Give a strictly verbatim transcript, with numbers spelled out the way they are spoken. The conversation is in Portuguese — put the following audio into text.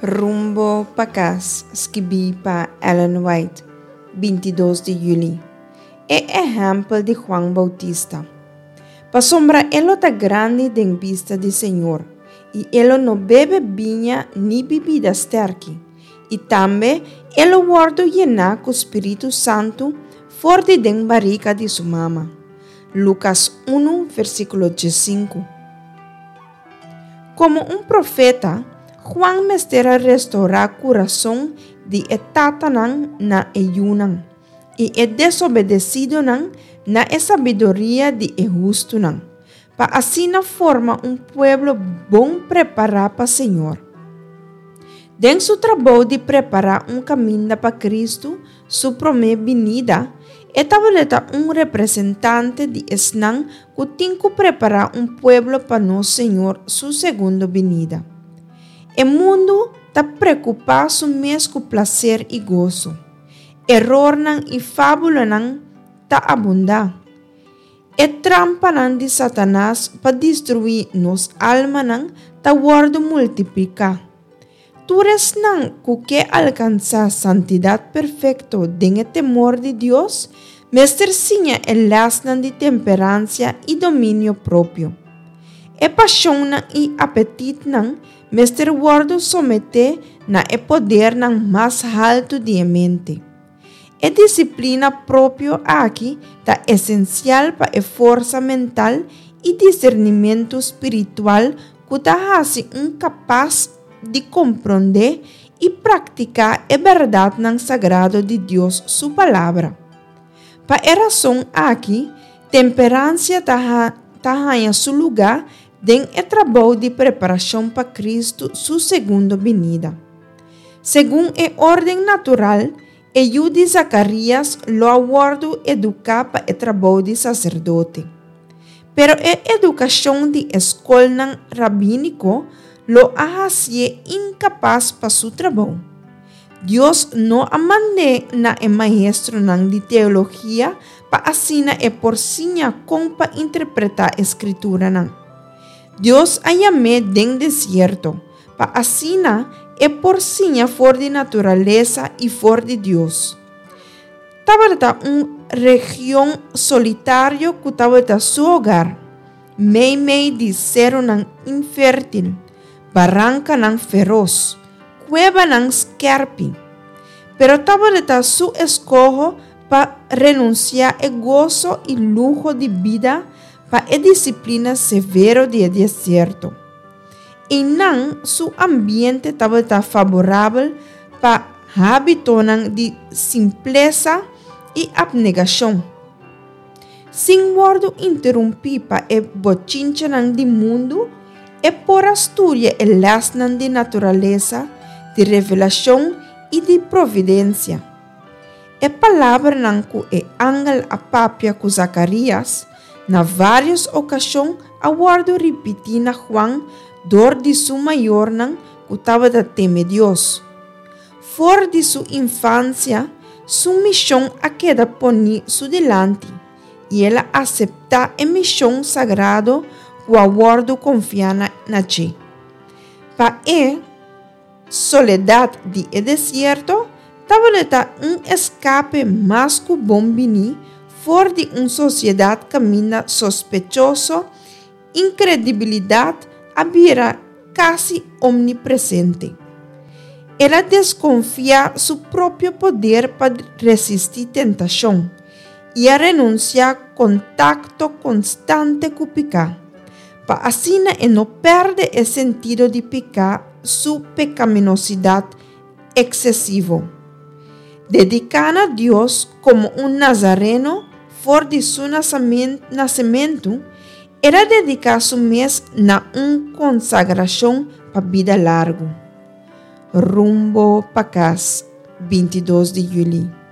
Rumbo para casa, escrevi para Ellen White, vinte e dois de julho. É exemplo de Juan Bautista. Para sombra, ele está grande em vista do Senhor, e ele não bebe vinho nem bebida sterke. E também ele guarda llenar com o Espírito Santo forte de barriga de sua mama. Lucas um, versículo cinco. Como um profeta, Juan mestera restaurar o coração de etatanan na eyunan e é desobedecido nan na sabedoria de justo nan, para assim formar um povo bom preparado para o Senhor. Den seu trabalho de preparar um caminho para Cristo, sua primeira vinda, establece um representante de Esnan que tem que preparar um povo para nosso Senhor, sua segunda vinda. O mundo está preocupado somente com prazer e gozo. Error nan e fábula nan está abundando. E trampa nan de Satanás para destruir nos alma nan está guardo multiplicar. Tures nan que alcançar santidade perfeita den temor de Deus, mestercinha el las nan de temperança e domínio próprio. E paixão nan e apetite nan mester guardo somete na e poder nan mais alto de mente. E disciplina próprio aqui está essencial para a força mental e discernimento espiritual que está assim um capaz de compreender e praticar a verdade nan sagrado de Deus, sua palavra. Para a razão aqui, temperança está em seu lugar den o trabalho de preparação para Cristo, sua segunda vinda. Segundo a ordem natural, e o de Zacarias lo aguardo educar para o trabalho de sacerdote. Pero a educação de escola rabínico lo hace incapaz para seu trabalho. Deus não a mande na e maestro de teologia para asina e porcinha com para interpretar a escritura nan. Deus a llame den desierto para asina e porcinha for de natureza e for de Deus. Estava uma região solitária que estava seu hogar, meio meio de ser nan infértil, barranca nan feroz, cueva nan scarpi. Pero estava su escojo para renunciar ao gozo e luxo de vida para a disciplina severa de deserto. E não su ambiente estava favorável para hábito de simpleza e abnegação. Sem guardo interromper para a bochincha de mundo e por asturia e las de natureza, de revelação e de providência. A palavra nan que é angel a papia com Zacarias, na várias ocasiões, aguardo repetir na Juan, dor de sua maior nan que estava da teme Deus. Fora de sua infância, sua missão a queda poni su delante, e ela aceitar a missão sagrada que aguardo confia na ti. Para a soledade de e deserto, estava um escape mais que bom bini, fora de uma sociedade caminha sospechoso, incredibilidade havia quase omnipresente. Ela desconfia seu próprio poder para resistir tentação e a renunciar contato constante com o pecado, para assim não perder o sentido de pecar, sua pecaminosidade excessiva. Dedicada a Deus como um nazareno, fora de seu nascimento, era dedicar seu mês na uma consagração para a vida larga. Rumbo para casa, vinte e dois de julho.